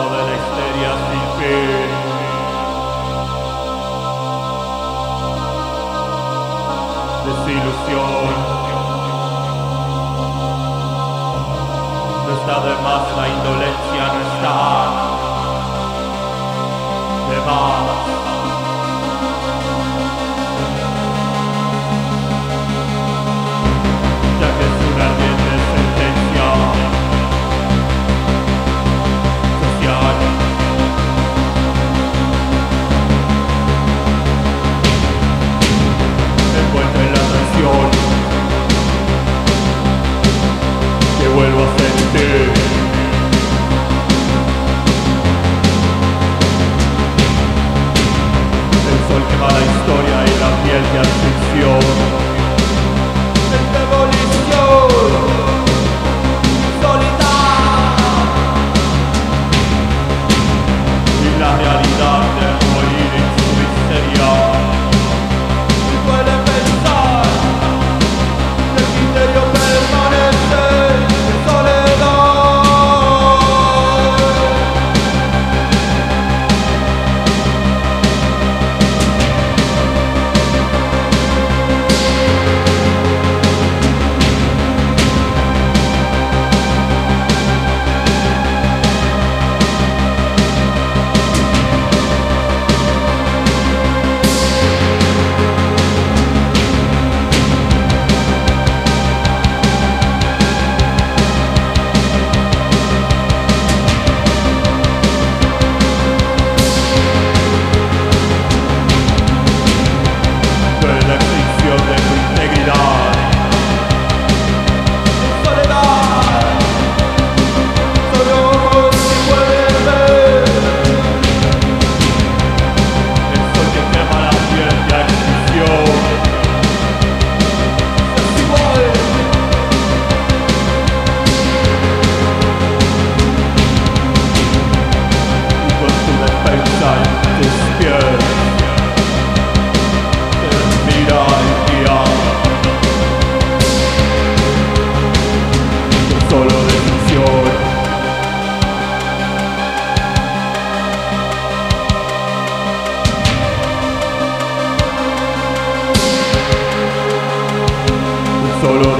de la histeria sin fin. Desilusión. No está de más la indolencia, no está de más. Ya que es una ardiente sentencia social. Envuelta en la traición que vuelvo a sentir. El sol quema la historia y la piel de asfixio. En demolición, soledad y la realidad de morir en su miseria. Y puede pensar que el criterio permanece en soledad. La extinción de tu integridad. Soledad, solo vos puedes ver el sol que quema la piel de extinción. Es igual. Y con tu defensa en tus pies mira el día, con solo decisión. Solo